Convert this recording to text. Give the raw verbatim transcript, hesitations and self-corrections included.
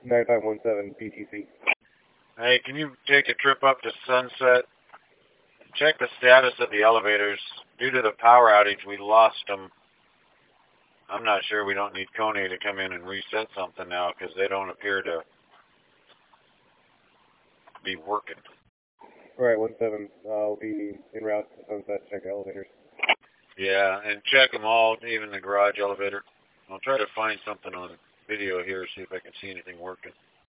nine five one seven B T C. Hey, can you take a trip up to Sunset? Check the status of the elevators. Due to the power outage, we lost them. I'm not sure we don't need Coney to come in and reset something now because they don't appear to be working. Alright, one seven. I'll be en route to Sunset. Check elevators. Yeah, and check them all, even the garage elevator. I'll try to find something on video here, see if I can see anything working.